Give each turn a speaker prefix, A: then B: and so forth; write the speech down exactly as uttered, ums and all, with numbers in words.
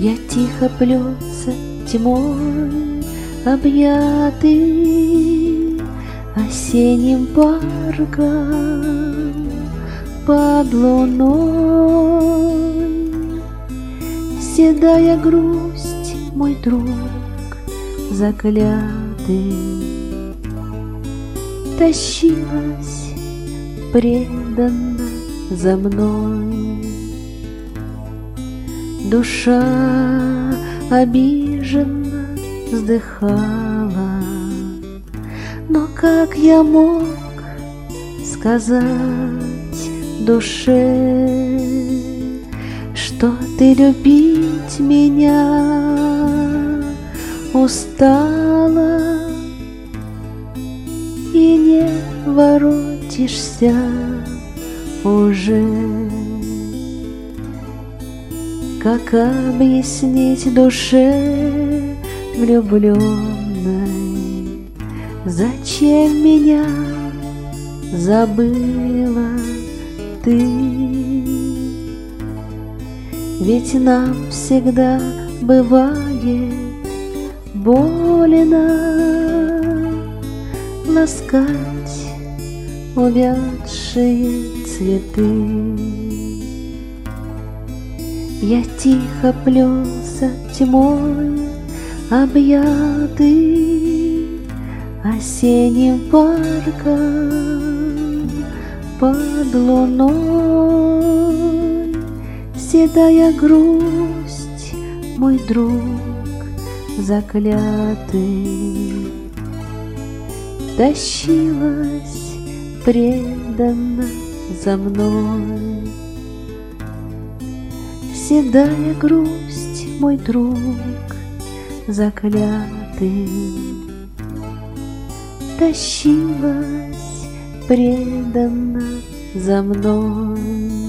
A: Я тихо плелся тьмой, объятый осенним парком под луной. Седая грусть, мой друг заклятый, тащилась преданно за мной. Душа обиженно вздыхала, но как я мог сказать душе, что ты любить меня устала и не воротишься уже? Как объяснить душе влюбленной, зачем меня забыла ты? Ведь нам всегда бывает больно ласкать увядшие цветы. Я тихо плелся тьмой, объятый осенним парком под луной. Седая грусть, мой друг заклятый, тащилась преданно за мной. Седая грусть, мой друг заклятый, тащилась преданно за мной.